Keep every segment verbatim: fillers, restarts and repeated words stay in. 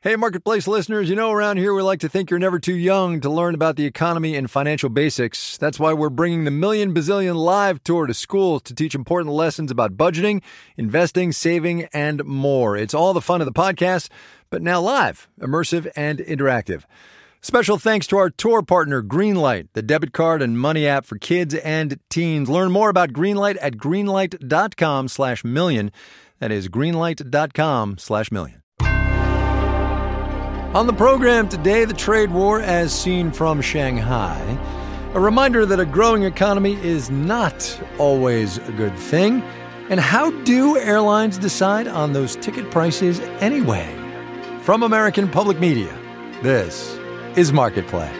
Hey, Marketplace listeners, you know around here we like to think you're never too young to learn about the economy and financial basics. That's why we're bringing the Million Bazillion Live Tour to schools to teach important lessons about budgeting, investing, saving, and more. It's all the fun of the podcast, but now live, immersive, and interactive. Special thanks to our tour partner, Greenlight, the debit card and money app for kids and teens. Learn more about Greenlight at greenlight.com slash million. That is greenlight.com slash million. On the program today, the trade war as seen from Shanghai. A reminder that a growing economy is not always a good thing. And how do airlines decide on those ticket prices anyway? From American Public Media, this is Marketplace.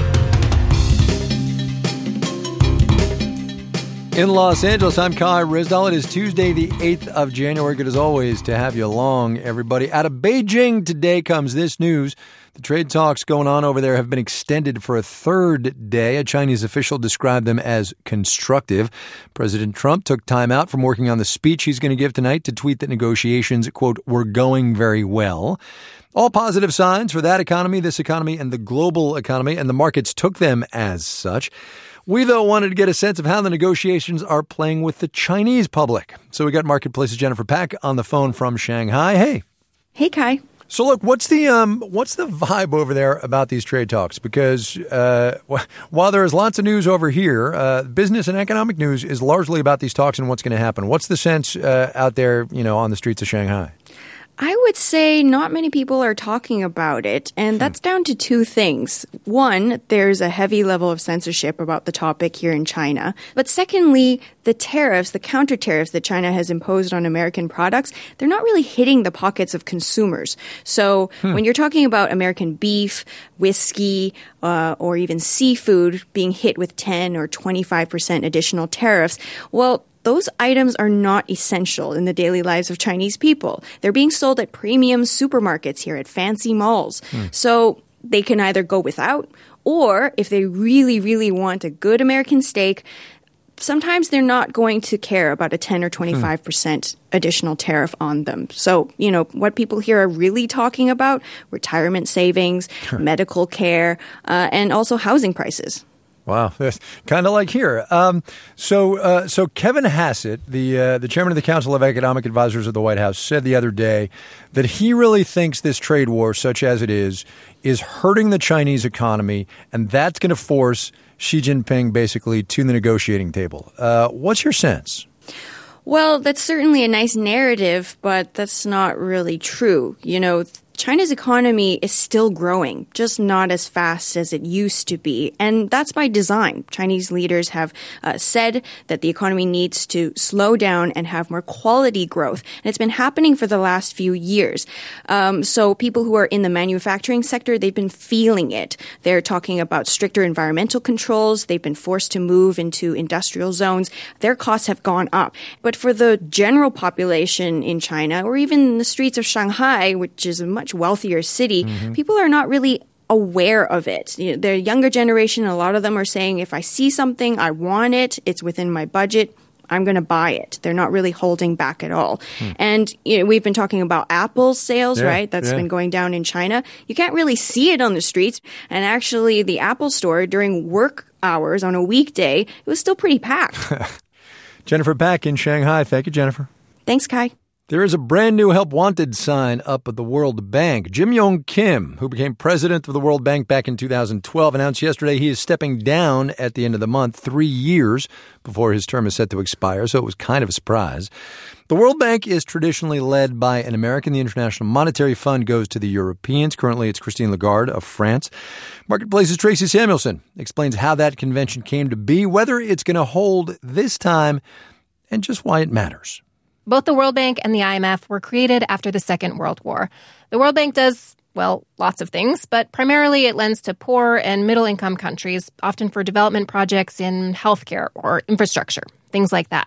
In Los Angeles, I'm Kai Ryssdal. It is Tuesday, the eighth of January. Good as always to have you along, everybody. Out of Beijing today comes this news. The trade talks going on over there have been extended for a third day. A Chinese official described them as constructive. President Trump took time out from working on the speech he's going to give tonight to tweet that negotiations, quote, were going very well. All positive signs for that economy, this economy, and the global economy, and the markets took them as such. We, though, wanted to get a sense of how the negotiations are playing with the Chinese public. So we got Marketplace's Jennifer Pack on the phone from Shanghai. Hey. Hey, Kai. So look, what's the um, what's the vibe over there about these trade talks? Because uh, while there is lots of news over here, uh, business and economic news is largely about these talks and what's going to happen. What's the sense uh, out there, you know, on the streets of Shanghai? I would say not many people are talking about it, and that's down to two things. One, there's a heavy level of censorship about the topic here in China. But secondly, the tariffs, the counter tariffs that China has imposed on American products, they're not really hitting the pockets of consumers. So hmm. when you're talking about American beef, whiskey, uh, or even seafood being hit with ten or twenty-five percent additional tariffs, well, those items are not essential in the daily lives of Chinese people. They're being sold at premium supermarkets here, at fancy malls. Mm. So they can either go without, or if they really, really want a good American steak, sometimes they're not going to care about a ten or twenty-five percent mm. additional tariff on them. So, you know, what people here are really talking about, retirement savings, medical care, uh, and also housing prices. Wow, that's kind of like here. Um, so, uh, so Kevin Hassett, the uh, the chairman of the Council of Economic Advisors of the White House, said the other day that he really thinks this trade war, such as it is, is hurting the Chinese economy, and that's going to force Xi Jinping basically to the negotiating table. Uh, what's your sense? Well, that's certainly a nice narrative, but that's not really true. You know, China's economy is still growing, just not as fast as it used to be. And that's by design. Chinese leaders have uh, said that the economy needs to slow down and have more quality growth. And it's been happening for the last few years. Um, so people who are in the manufacturing sector, they've been feeling it. They're talking about stricter environmental controls. They've been forced to move into industrial zones. Their costs have gone up. But for the general population in China, or even in the streets of Shanghai, which is a much wealthier city, mm-hmm. people are not really aware of it. You know, the younger generation, a lot of them are saying, if I see something, I want it, it's within my budget, I'm going to buy it. They're not really holding back at all. Hmm. And you know, we've been talking about Apple's sales, yeah, right? That's yeah. been going down in China. You can't really see it on the streets. And actually, the Apple store during work hours on a weekday, it was still pretty packed. Jennifer Pack in Shanghai. Thank you, Jennifer. Thanks, Kai. There is a brand new Help Wanted sign up at the World Bank. Jim Yong Kim, who became president of the World Bank back in two thousand twelve, announced yesterday he is stepping down at the end of the month, three years before his term is set to expire, so it was kind of a surprise. The World Bank is traditionally led by an American. The International Monetary Fund goes to the Europeans. Currently, it's Christine Lagarde of France. Marketplace's Tracy Samuelson explains how that convention came to be, whether it's going to hold this time, and just why it matters. Both the World Bank and the I M F were created after the Second World War. The World Bank does, well, lots of things, but primarily it lends to poor and middle-income countries, often for development projects in healthcare or infrastructure, things like that.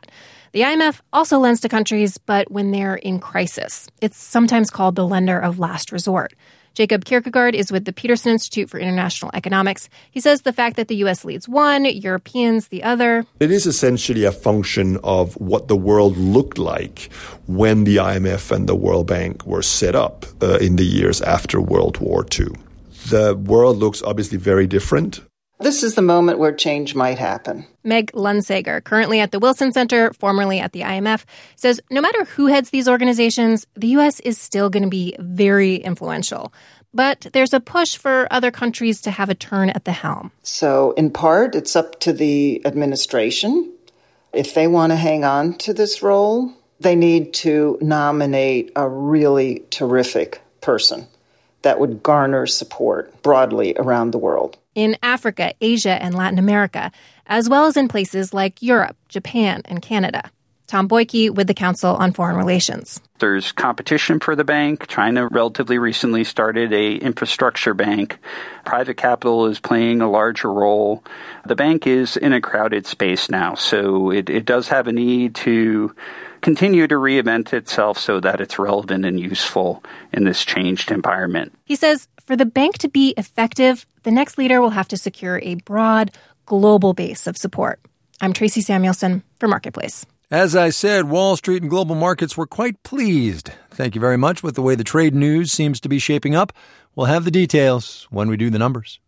The I M F also lends to countries, but when they're in crisis. It's sometimes called the lender of last resort. Jacob Kierkegaard is with the Peterson Institute for International Economics. He says the fact that the U S leads one, Europeans the other. It is essentially a function of what the world looked like when the I M F and the World Bank were set up uh, in the years after World War Two. The world looks obviously very different. This is the moment where change might happen. Meg Lunsager, currently at the Wilson Center, formerly at the I M F, says no matter who heads these organizations, the U S is still going to be very influential. But there's a push for other countries to have a turn at the helm. So in part, it's up to the administration. If they want to hang on to this role, they need to nominate a really terrific person that would garner support broadly around the world. In Africa, Asia, and Latin America, as well as in places like Europe, Japan, and Canada. Tom Boyke with the Council on Foreign Relations. There's competition for the bank. China relatively recently started a infrastructure bank. Private capital is playing a larger role. The bank is in a crowded space now, so it, it does have a need to continue to reinvent itself so that it's relevant and useful in this changed environment. He says for the bank to be effective, the next leader will have to secure a broad, global base of support. I'm Tracy Samuelson for Marketplace. As I said, Wall Street and global markets were quite pleased. Thank you very much with the way the trade news seems to be shaping up. We'll have the details when we do the numbers.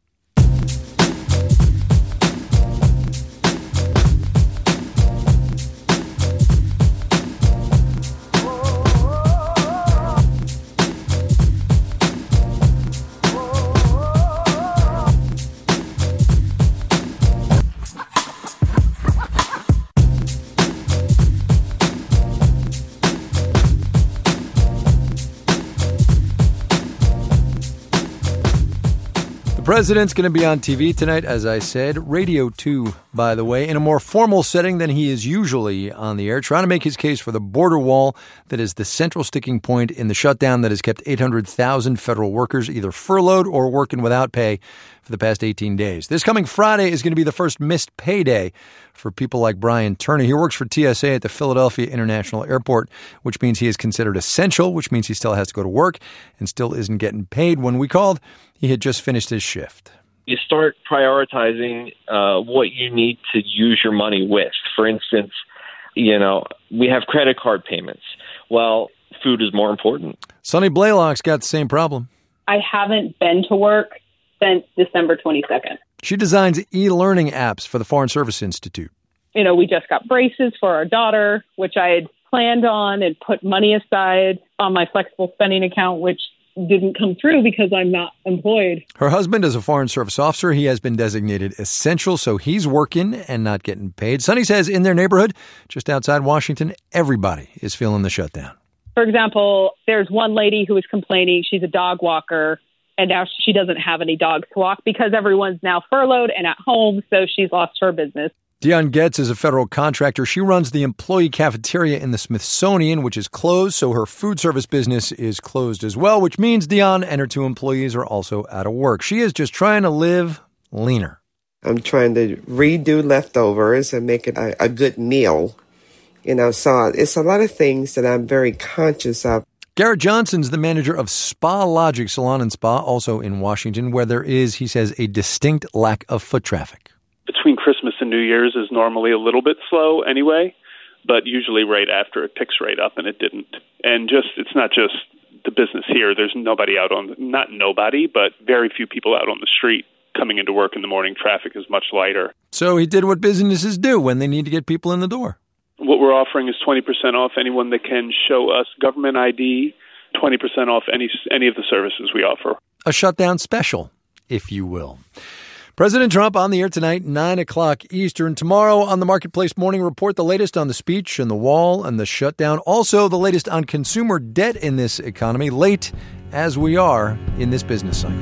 The president's going to be on T V tonight, as I said. Radio two, by the way, in a more formal setting than he is usually on the air, trying to make his case for the border wall that is the central sticking point in the shutdown that has kept eight hundred thousand federal workers either furloughed or working without pay for the past eighteen days. This coming Friday is going to be the first missed payday for people like Brian Turner. He works for T S A at the Philadelphia International Airport, which means he is considered essential, which means he still has to go to work and still isn't getting paid. When we called, he had just finished his shift. You start prioritizing uh, what you need to use your money with. For instance, you know, we have credit card payments. Well, food is more important. Sonny Blaylock's got the same problem. I haven't been to work since December twenty-second. She designs e-learning apps for the Foreign Service Institute. You know, we just got braces for our daughter, which I had planned on and put money aside on my flexible spending account, which didn't come through because I'm not employed. Her husband is a Foreign Service officer. He has been designated essential, so he's working and not getting paid. Sonny says in their neighborhood, just outside Washington, everybody is feeling the shutdown. For example, there's one lady who is complaining. She's a dog walker, and now she doesn't have any dogs to walk because everyone's now furloughed and at home, so she's lost her business. Dion Getz is a federal contractor. She runs the employee cafeteria in the Smithsonian, which is closed, so her food service business is closed as well, which means Dion and her two employees are also out of work. She is just trying to live leaner. I'm trying to redo leftovers and make it a, a good meal. You know, so it's a lot of things that I'm very conscious of. Garrett Johnson's the manager of Spa Logic Salon and Spa, also in Washington, where there is, he says, a distinct lack of foot traffic. Between Christmas and New Year's is normally a little bit slow anyway, but usually right after it picks right up, and it didn't. And just it's not just the business here. There's nobody out on, not nobody, but very few people out on the street coming into work in the morning. Traffic is much lighter. So he did what businesses do when they need to get people in the door. What we're offering is twenty percent off anyone that can show us government I D, twenty percent off any any of the services we offer. A shutdown special, if you will. President Trump on the air tonight, nine o'clock Eastern. Tomorrow on the Marketplace Morning Report, the latest on the speech and the wall and the shutdown. Also, the latest on consumer debt in this economy, late as we are in this business cycle.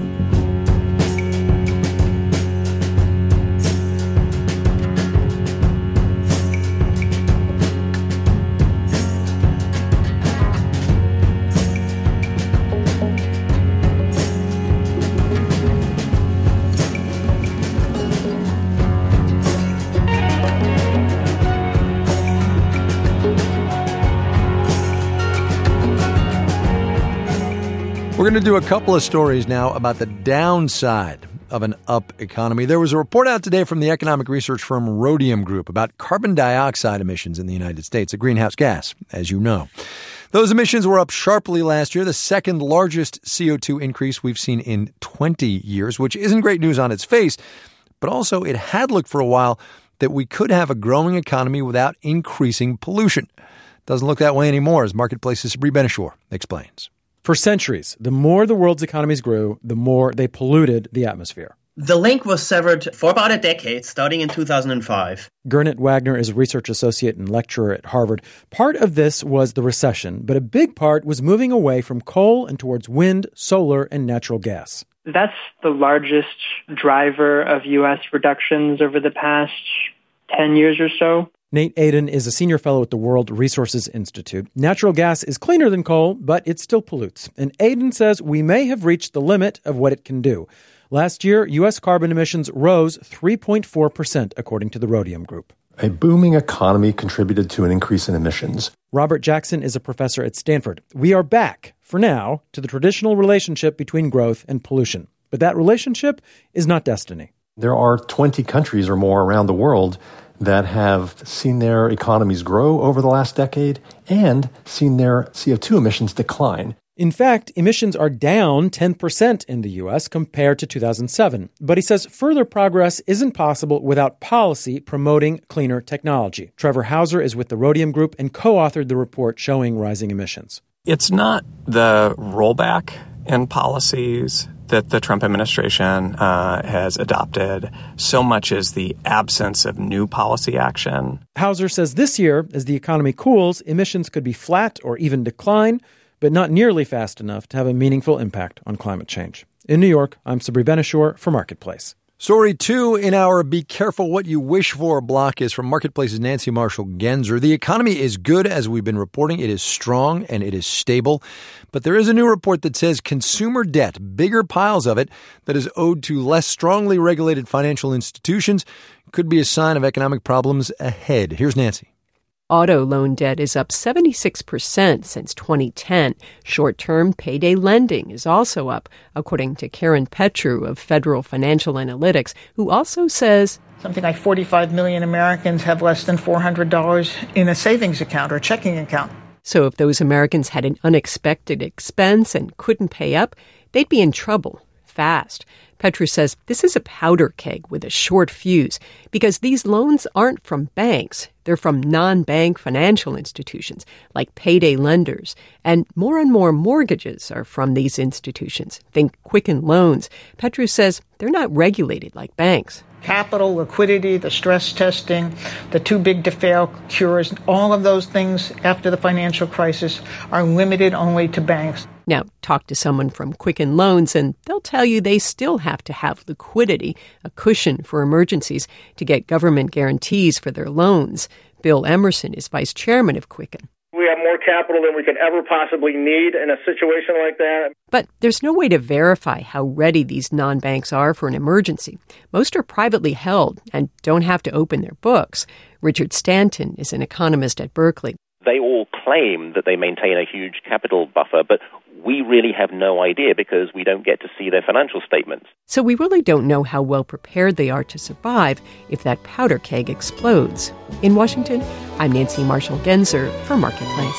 We're going to do a couple of stories now about the downside of an up economy. There was a report out today from the economic research firm Rhodium Group about carbon dioxide emissions in the United States, a greenhouse gas, as you know. Those emissions were up sharply last year, the second largest C O two increase we've seen in twenty years, which isn't great news on its face, but also it had looked for a while that we could have a growing economy without increasing pollution. Doesn't look that way anymore, as Marketplace's Sabri Ben-Achour explains. For centuries, the more the world's economies grew, the more they polluted the atmosphere. The link was severed for about a decade, starting in two thousand five. Gernot Wagner is a research associate and lecturer at Harvard. Part of this was the recession, but a big part was moving away from coal and towards wind, solar, and natural gas. That's the largest driver of U S reductions over the past ten years or so. Nate Aden is a senior fellow at the World Resources Institute. Natural gas is cleaner than coal, but it still pollutes. And Aden says we may have reached the limit of what it can do. Last year, U S carbon emissions rose three point four percent, according to the Rhodium Group. A booming economy contributed to an increase in emissions. Robert Jackson is a professor at Stanford. We are back, for now, to the traditional relationship between growth and pollution. But that relationship is not destiny. There are twenty countries or more around the world that have seen their economies grow over the last decade and seen their C O two emissions decline. In fact, emissions are down ten percent in the U S compared to two thousand seven. But he says further progress isn't possible without policy promoting cleaner technology. Trevor Hauser is with the Rhodium Group and co-authored the report showing rising emissions. It's not the rollback in policies that the Trump administration uh, has adopted so much as the absence of new policy action. Hauser says this year, as the economy cools, emissions could be flat or even decline, but not nearly fast enough to have a meaningful impact on climate change. In New York, I'm Sabri Ben-Achour for Marketplace. Story two in our Be Careful What You Wish For block is from Marketplace's Nancy Marshall-Genzer. The economy is good, as we've been reporting. It is strong and it is stable. But there is a new report that says consumer debt, bigger piles of it, that is owed to less strongly regulated financial institutions, could be a sign of economic problems ahead. Here's Nancy. Auto loan debt is up seventy-six percent since twenty ten. Short-term payday lending is also up, according to Karen Petru of Federal Financial Analytics, who also says something like forty-five million Americans have less than four hundred dollars in a savings account or checking account. So if those Americans had an unexpected expense and couldn't pay up, they'd be in trouble fast. Petru says this is a powder keg with a short fuse because these loans aren't from banks. They're from non-bank financial institutions like payday lenders. And more and more mortgages are from these institutions. Think Quicken Loans. Petru says they're not regulated like banks. Capital, liquidity, the stress testing, the too big to fail cures, all of those things after the financial crisis are limited only to banks. Now, talk to someone from Quicken Loans and they'll tell you they still have to have liquidity, a cushion for emergencies, to get government guarantees for their loans. Bill Emerson is vice chairman of Quicken. We have more capital than we could ever possibly need in a situation like that. But there's no way to verify how ready these non-banks are for an emergency. Most are privately held and don't have to open their books. Richard Stanton is an economist at Berkeley. They all claim that they maintain a huge capital buffer, but we really have no idea because we don't get to see their financial statements. So we really don't know how well prepared they are to survive if that powder keg explodes. In Washington, I'm Nancy Marshall-Genzer for Marketplace.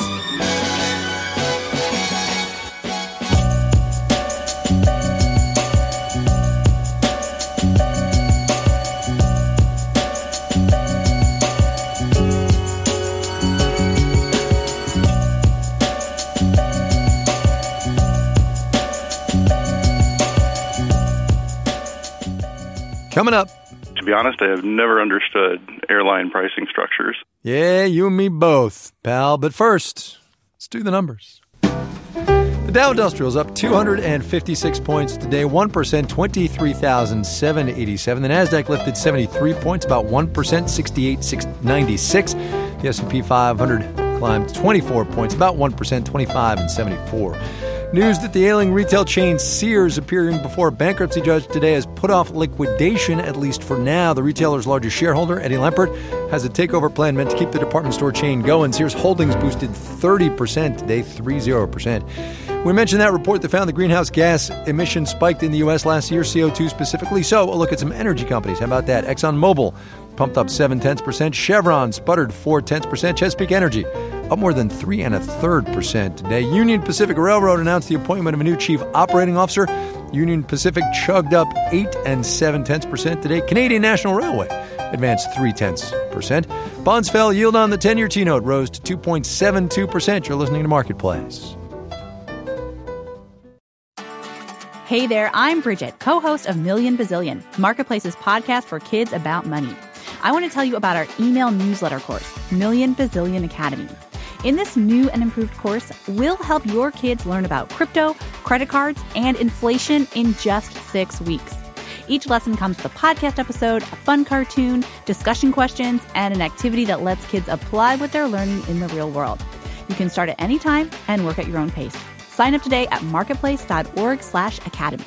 Coming up. To be honest, I have never understood airline pricing structures. Yeah, you and me both, pal. But first, let's do the numbers. The Dow Industrial is up two hundred fifty-six points today, one percent, twenty-three thousand seven hundred eighty-seven. The Nasdaq lifted seventy-three points, about one percent, sixty-eight thousand six hundred ninety-six. The S and P five hundred climbed twenty-four points, about one percent, twenty-five thousand seventy-four. News that the ailing retail chain Sears, appearing before a bankruptcy judge today, has put off liquidation, at least for now. The retailer's largest shareholder, Eddie Lampert, has a takeover plan meant to keep the department store chain going. Sears Holdings boosted thirty percent today, thirty percent. We mentioned that report that found the greenhouse gas emissions spiked in the U S last year, C O two specifically. So a look at some energy companies. How about that? ExxonMobil pumped up seven tenths percent. Chevron sputtered four tenths percent. Chesapeake Energy up more than three and a third percent today. Union Pacific Railroad announced the appointment of a new chief operating officer. Union Pacific chugged up eight and seven tenths percent today. Canadian National Railway advanced three tenths percent. Bonds fell. Yield on the ten-year T-note rose to two point seven two percent. You're listening to Marketplace. Hey there, I'm Bridget, co-host of Million Bazillion, Marketplace's podcast for kids about money. I want to tell you about our email newsletter course, Million Bazillion Academy. In this new and improved course, we'll help your kids learn about crypto, credit cards, and inflation in just six weeks. Each lesson comes with a podcast episode, a fun cartoon, discussion questions, and an activity that lets kids apply what they're learning in the real world. You can start at any time and work at your own pace. Sign up today at marketplace.org slash academy.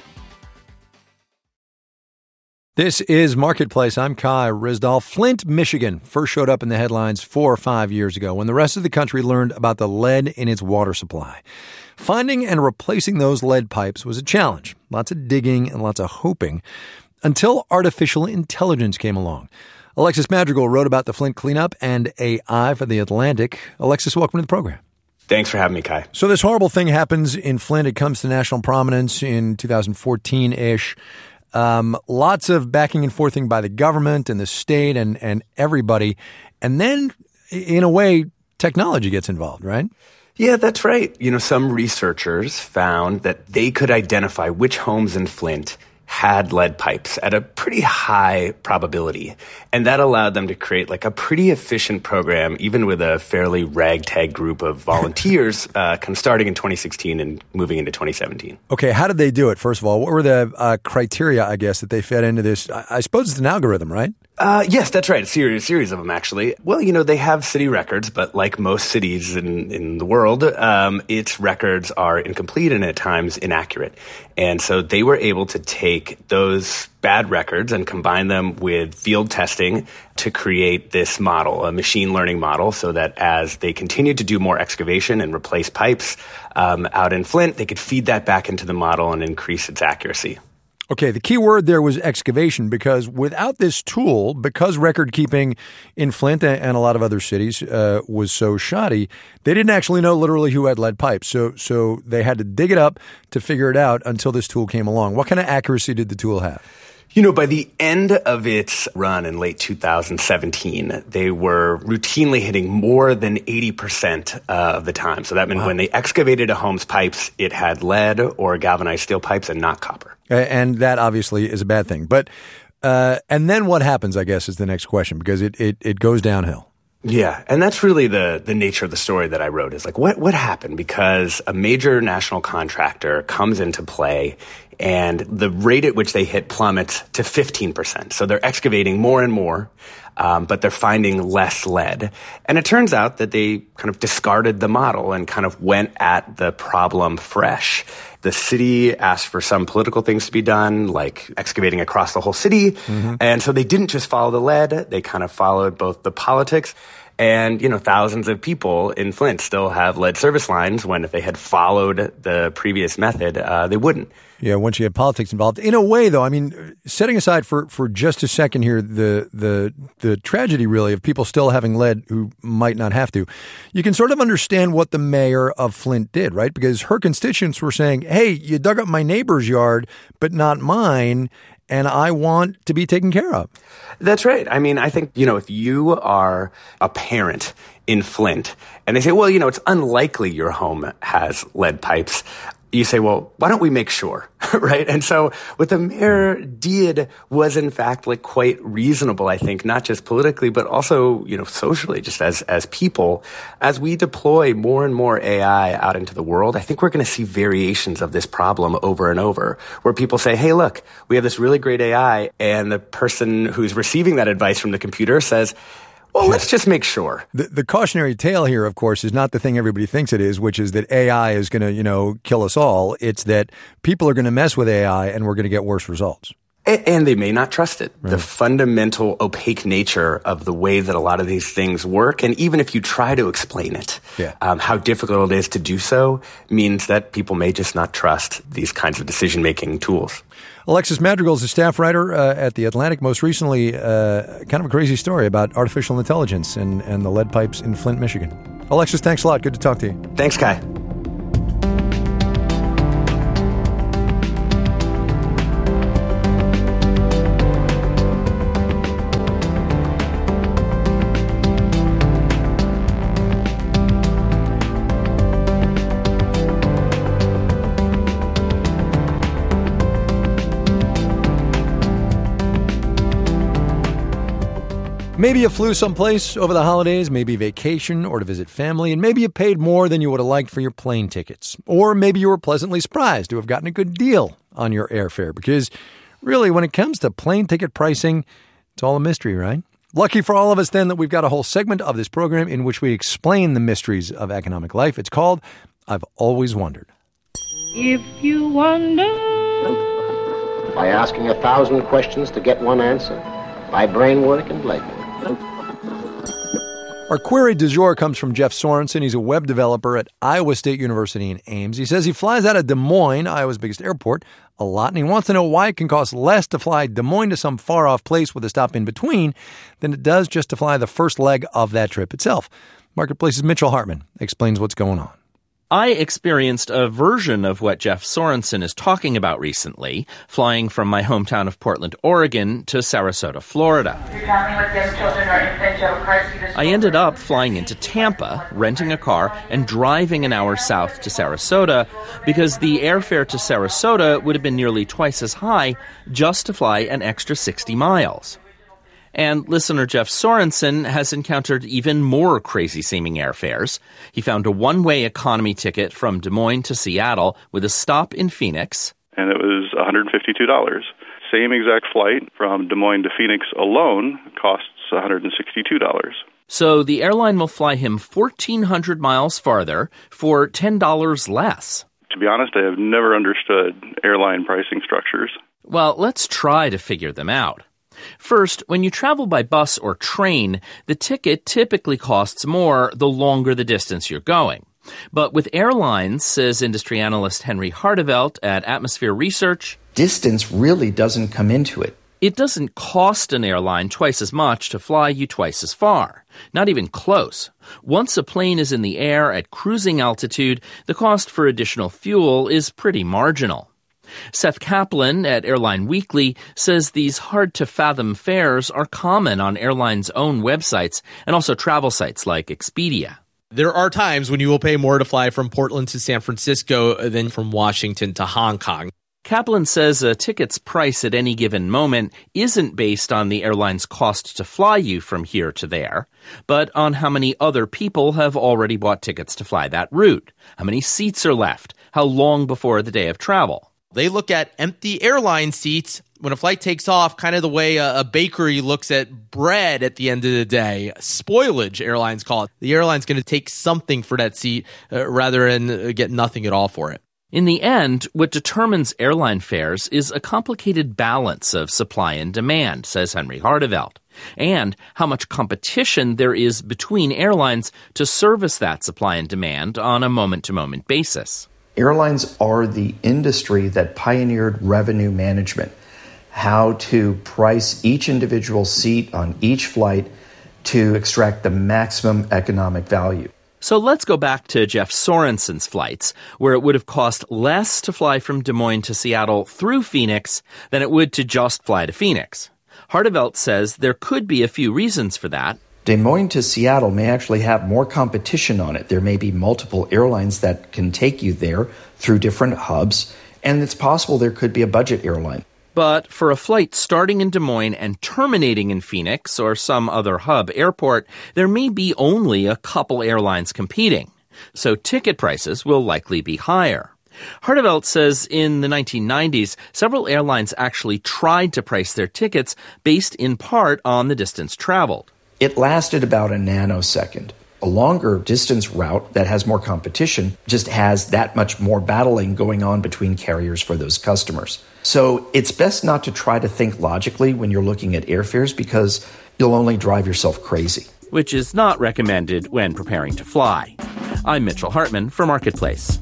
This is Marketplace. I'm Kai Ryssdal. Flint, Michigan first showed up in the headlines four or five years ago when the rest of the country learned about the lead in its water supply. Finding and replacing those lead pipes was a challenge. Lots of digging and lots of hoping until artificial intelligence came along. Alexis Madrigal wrote about the Flint cleanup and A I for The Atlantic. Alexis, welcome to the program. Thanks for having me, Kai. So this horrible thing happens in Flint. It comes to national prominence in two thousand fourteen-ish. Um, lots of backing and forthing by the government and the state and, and everybody. And then, in a way, technology gets involved, right? Yeah, that's right. You know, some researchers found that they could identify which homes in Flint had lead pipes at a pretty high probability. And that allowed them to create like a pretty efficient program, even with a fairly ragtag group of volunteers, uh, kind of starting in twenty sixteen and moving into twenty seventeen. Okay, how did they do it, first of all? What were the uh, criteria, I guess, that they fed into this? I, I suppose it's an algorithm, right? Uh, yes, that's right. A series, series of them, actually. Well, you know, they have city records, but like most cities in, in the world, um, its records are incomplete and at times inaccurate. And so they were able to take those bad records and combine them with field testing to create this model, a machine learning model, so that as they continued to do more excavation and replace pipes um, out in Flint, they could feed that back into the model and increase its accuracy. Okay, the key word there was excavation, because without this tool, because record keeping in Flint and a lot of other cities uh, was so shoddy, they didn't actually know literally who had lead pipes. So so they had to dig it up to figure it out until this tool came along. What kind of accuracy did the tool have? You know, by the end of its run in late two thousand seventeen, they were routinely hitting more than eighty percent uh, of the time. So that meant wow. when they excavated a home's pipes, it had lead or galvanized steel pipes and not copper. And that obviously is a bad thing. But uh, and then what happens, I guess, is the next question, because it, it, it goes downhill. Yeah, and that's really the the nature of the story that I wrote, is like, what what happened? Because a major national contractor comes into play, and the rate at which they hit plummets to fifteen percent. So they're excavating more and more, um, but they're finding less lead. And it turns out that they kind of discarded the model and kind of went at the problem fresh. The city asked for some political things to be done, like excavating across the whole city. Mm-hmm. And so they didn't just follow the lead. They kind of followed both the politics. And, you know, thousands of people in Flint still have lead service lines when if they had followed the previous method, uh, they wouldn't. Yeah, once you have politics involved. In a way, though, I mean, setting aside for, for just a second here the the the tragedy, really, of people still having lead who might not have to, you can sort of understand what the mayor of Flint did, right? Because her constituents were saying, hey, you dug up my neighbor's yard, but not mine, and I want to be taken care of. That's right. I mean, I think, you know, if you are a parent in Flint and they say, well, you know, it's unlikely your home has lead pipes, you say, well, why don't we make sure, right? And so what the mayor did was, in fact, like quite reasonable, I think, not just politically, but also, you know, socially, just as as people. As we deploy more and more A I out into the world, I think we're going to see variations of this problem over and over, where people say, hey, look, we have this really great A I, and the person who's receiving that advice from the computer says, Well, let's just make sure. The, the cautionary tale here, of course, is not the thing everybody thinks it is, which is that A I is going to, you know, kill us all. It's that people are going to mess with A I and we're going to get worse results. And, and they may not trust it. Right. The fundamental opaque nature of the way that a lot of these things work, and even if you try to explain it, yeah. um, how difficult it is to do so means that people may just not trust these kinds of decision-making tools. Alexis Madrigal is a staff writer uh, at The Atlantic. Most recently, uh, kind of a crazy story about artificial intelligence and, and the lead pipes in Flint, Michigan. Alexis, thanks a lot. Good to talk to you. Thanks, Kai. Maybe you flew someplace over the holidays, maybe vacation or to visit family, and maybe you paid more than you would have liked for your plane tickets. Or maybe you were pleasantly surprised to have gotten a good deal on your airfare, because really, when it comes to plane ticket pricing, it's all a mystery, right? Lucky for all of us, then, that we've got a whole segment of this program in which we explain the mysteries of economic life. It's called I've Always Wondered. If you wonder... By asking a thousand questions to get one answer, by brain work and legwork. Our query du jour comes from Jeff Sorensen. He's a web developer at Iowa State University in Ames. He says he flies out of Des Moines, Iowa's biggest airport, a lot, and he wants to know why it can cost less to fly Des Moines to some far-off place with a stop in between than it does just to fly the first leg of that trip itself. Marketplace's Mitchell Hartman explains what's going on. I experienced a version of what Jeff Sorensen is talking about recently, flying from my hometown of Portland, Oregon to Sarasota, Florida. I ended up flying into Tampa, renting a car, and driving an hour south to Sarasota because the airfare to Sarasota would have been nearly twice as high just to fly an extra sixty miles. And listener Jeff Sorensen has encountered even more crazy-seeming airfares. He found a one-way economy ticket from Des Moines to Seattle with a stop in Phoenix. And it was one hundred fifty-two dollars. Same exact flight from Des Moines to Phoenix alone costs one hundred sixty-two dollars. So the airline will fly him fourteen hundred miles farther for ten dollars less. To be honest, I have never understood airline pricing structures. Well, let's try to figure them out. First, when you travel by bus or train, the ticket typically costs more the longer the distance you're going. But with airlines, says industry analyst Henry Hardevelt at Atmosphere Research, distance really doesn't come into it. It doesn't cost an airline twice as much to fly you twice as far. Not even close. Once a plane is in the air at cruising altitude, the cost for additional fuel is pretty marginal. Seth Kaplan at Airline Weekly says these hard-to-fathom fares are common on airlines' own websites and also travel sites like Expedia. There are times when you will pay more to fly from Portland to San Francisco than from Washington to Hong Kong. Kaplan says a ticket's price at any given moment isn't based on the airline's cost to fly you from here to there, but on how many other people have already bought tickets to fly that route, how many seats are left, how long before the day of travel. They look at empty airline seats when a flight takes off, kind of the way a, a bakery looks at bread at the end of the day. Spoilage, airlines call it. The airline's going to take something for that seat uh, rather than uh, get nothing at all for it. In the end, what determines airline fares is a complicated balance of supply and demand, says Henry Hardevelt, and how much competition there is between airlines to service that supply and demand on a moment-to-moment basis. Airlines are the industry that pioneered revenue management, how to price each individual seat on each flight to extract the maximum economic value. So let's go back to Jeff Sorensen's flights, where it would have cost less to fly from Des Moines to Seattle through Phoenix than it would to just fly to Phoenix. Hardevelt says there could be a few reasons for that. Des Moines to Seattle may actually have more competition on it. There may be multiple airlines that can take you there through different hubs, and it's possible there could be a budget airline. But for a flight starting in Des Moines and terminating in Phoenix or some other hub airport, there may be only a couple airlines competing. So ticket prices will likely be higher. Hardevelt says in the nineteen nineties, several airlines actually tried to price their tickets based in part on the distance traveled. it lasted about a nanosecond. A longer distance route that has more competition just has that much more battling going on between carriers for those customers. So it's best not to try to think logically when you're looking at airfares because you'll only drive yourself crazy. Which is not recommended when preparing to fly. I'm Mitchell Hartman for Marketplace.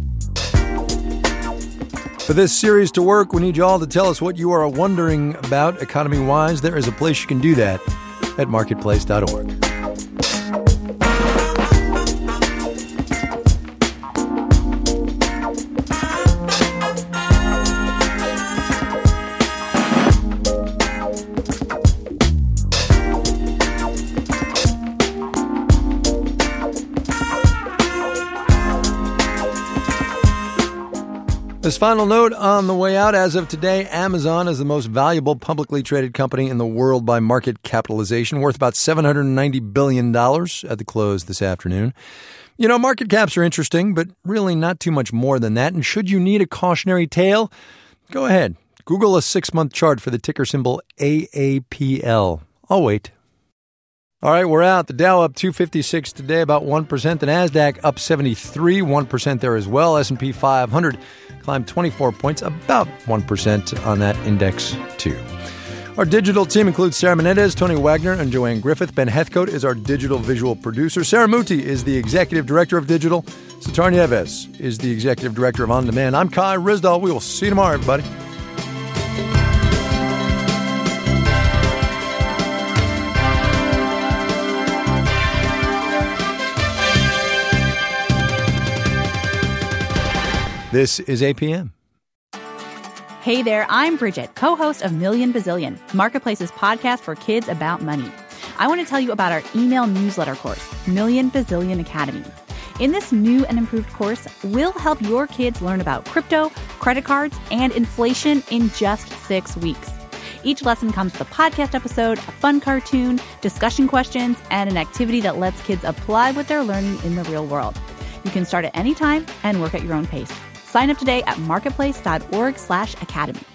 For this series to work, we need you all to tell us what you are wondering about economy-wise. There is a place you can do that at marketplace dot org. This final note on the way out, as of today, Amazon is the most valuable publicly traded company in the world by market capitalization, worth about seven hundred ninety billion dollars at the close this afternoon. You know, market caps are interesting, but really not too much more than that. And should you need a cautionary tale, go ahead. Google a six-month chart for the ticker symbol A A P L. I'll wait. All right, we're out. The Dow up two fifty-six today, about one percent. The NASDAQ up seventy-three, one percent there as well. S and P five hundred climbed twenty-four points, about one percent on that index, too. Our digital team includes Sarah Menendez, Tony Wagner, and Joanne Griffith. Ben Heathcote is our digital visual producer. Sarah Muti is the executive director of digital. Sitar Nieves is the executive director of On Demand. I'm Kai Ryssdal. We will see you tomorrow, everybody. This is A P M. Hey there, I'm Bridget, co-host of Million Bazillion, Marketplace's podcast for kids about money. I want to tell you about our email newsletter course, Million Bazillion Academy. In this new and improved course, we'll help your kids learn about crypto, credit cards, and inflation in just six weeks. Each lesson comes with a podcast episode, a fun cartoon, discussion questions, and an activity that lets kids apply what they're learning in the real world. You can start at any time and work at your own pace. Sign up today at marketplace dot org slash academy.